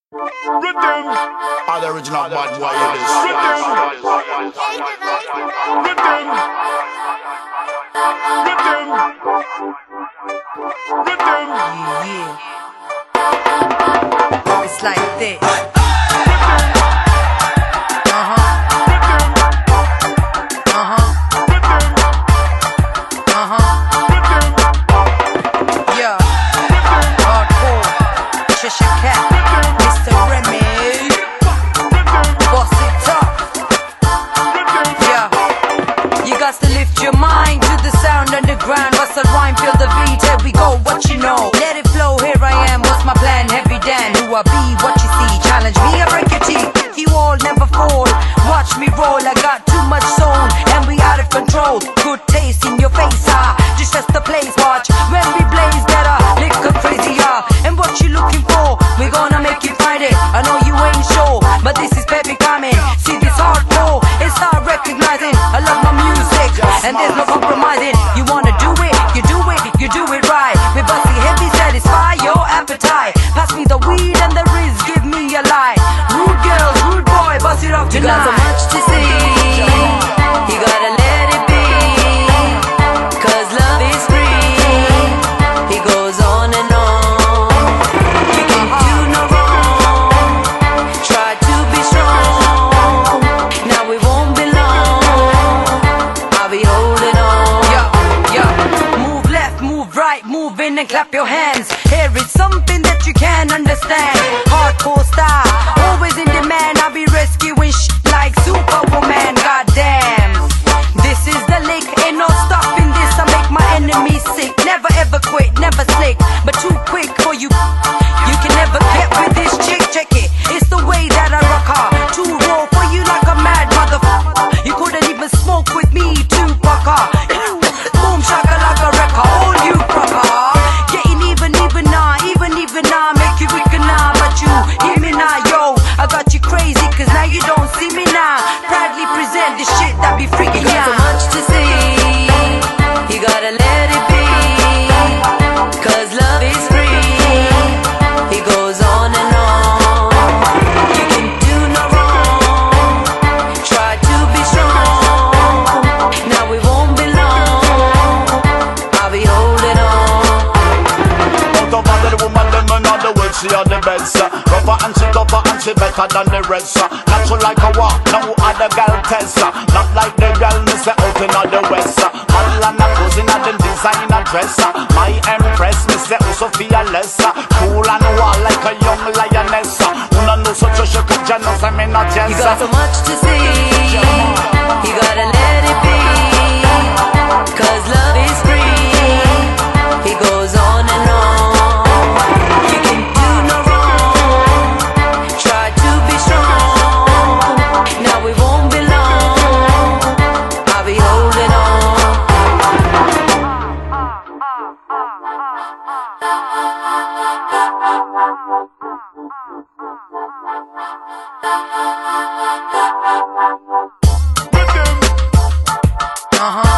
Rhythm. All the original bad boy it is. Rhythm. Rhythm. Rhythm. Rhythm. Yeah. It's like this. Mr. Remy, boss it up. Yeah, you got to lift your mind to the sound underground. What's the rhyme? Feel the beat. Here we go. What you know? Let it flow. Here I am. What's my plan? Heavy Dan. Who I be? What you see? Challenge me. I break your teeth. You all never fall. Watch me roll. I got too much soul and we out of control. Good taste in your face. Just the place. Watch when we blaze. Better liquor crazier. And what you looking for? We're gonna make you find it. I know you ain't sure, but this is baby coming. See this hardcore, and start recognizing I love my music, and there's no compromising. You wanna do it, you do it, you do it right. We busting heavy, satisfy your appetite. Pass me the weed and the Riz, give me a light. Rude girls, rude boy, bust it up tonight. You got so much to see, you gotta let it be, 'cause love is free. It goes on and on. And clap your hands. Here is something that you can understand. Hardcore style, always in demand. I'll be rescuing like Superwoman. Goddamn, this is the lick. Ain't no stopping this. I make my enemies sick. Never ever quit, never slick, but too quick for you. You can never get with this chick. Check it. It's the way that I rock her. Too raw for you like a mad motherfucker. You couldn't even smoke with me, too fucker. Boom shaka like a record. All you fucker. Make you weaker now, but you hear me now, yo. I got you crazy, 'cause now you don't see me now. Proudly present the shit that be freaking you. Got so much to see, you gotta let it be, 'cause love is free. It goes on and on. You can do no wrong. Try to be strong. Now we won't be long. I'll be holding on. She on the best, rougher and she tougher and she better than the rest. Natural like a walk, no other girl test. Not like the girl me say out in the west. Model and a cousin and the designer dress. My empress me say oh Sophia less. Cool and wild like a young lioness. Who no know such a shock of jealous, I mean not just. You got so much to see, you gotta let it be, 'cause love is free. It goes on and on. Rhythm.